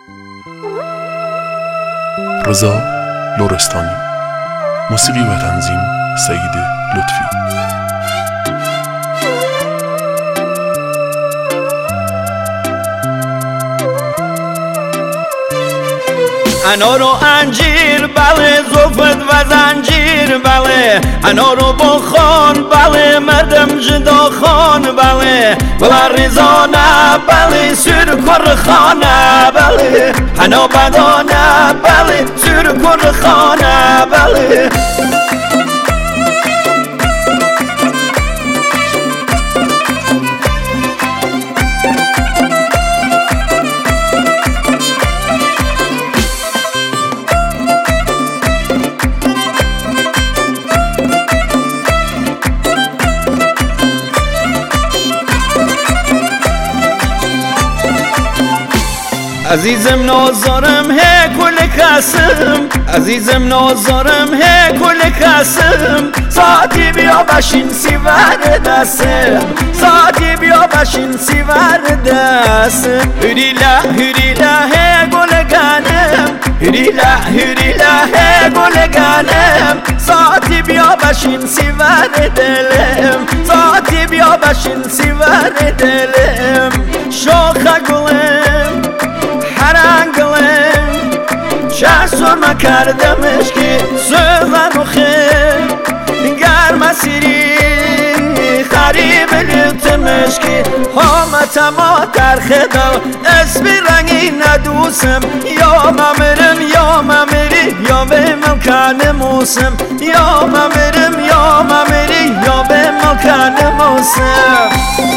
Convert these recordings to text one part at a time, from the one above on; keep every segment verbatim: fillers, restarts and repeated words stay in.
رضا لرستانی. موسیقی و تنظیم سعید لطفی. انار و انجیر بله، زلفت و زنجیر بله، انار و بخان بله، مردم جدا خان بله، بلا ریزانه بله، سر کر خانه بله، حنا بدانه بله، سر کر خانه بله. عزیزم نازارم هی کل کسم، عزیزم نازارم هی کل کسم، ساعتی بیا بشین سیور دستم، ساعتی بیا بشین سیور دستم. هریلا هریلا هی گل گنم، هریلا هریلا هی گل گنم، ساعتی بیا بشین سیور دلم، ساعتی بیا بشین سیور دلم. شاخ گلم هرنگلم چه سرما کردمش که سوزن و خیل گرم سیری خریب لیتمش که حامتما در خدا اسبی رنگی ندوسم، یا ممرم یا ممری یا به مکان موسم، یا ممرم یا ممری یا به مکان موسم.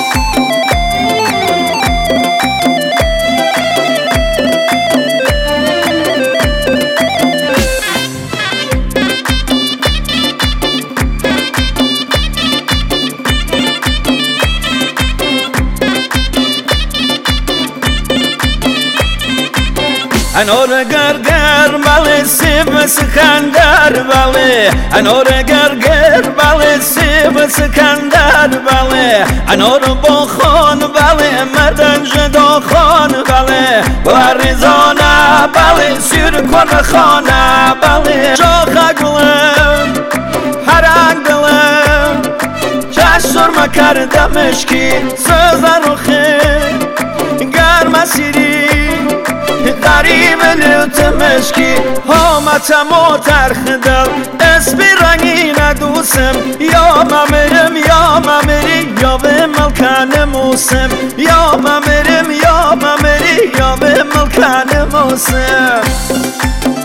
انار گرگر بله، سیب سکندر بله، انار گرگر بله، سیب سکندر بله، انار بخان بله، مردن جدا خان بله، بریزانه بله، سیر کن خانه بله. شاخ گلم هرنگ دلم چه سرما کردمش که سوزن و خیل گرم سیری غریب لیتمش که حامتما ترخ دل اسبی رنگی ندوسم، یا ممرم یا ممری یا به ملکان موسم، یا ممرم یا ممری یا به ملکان موسم.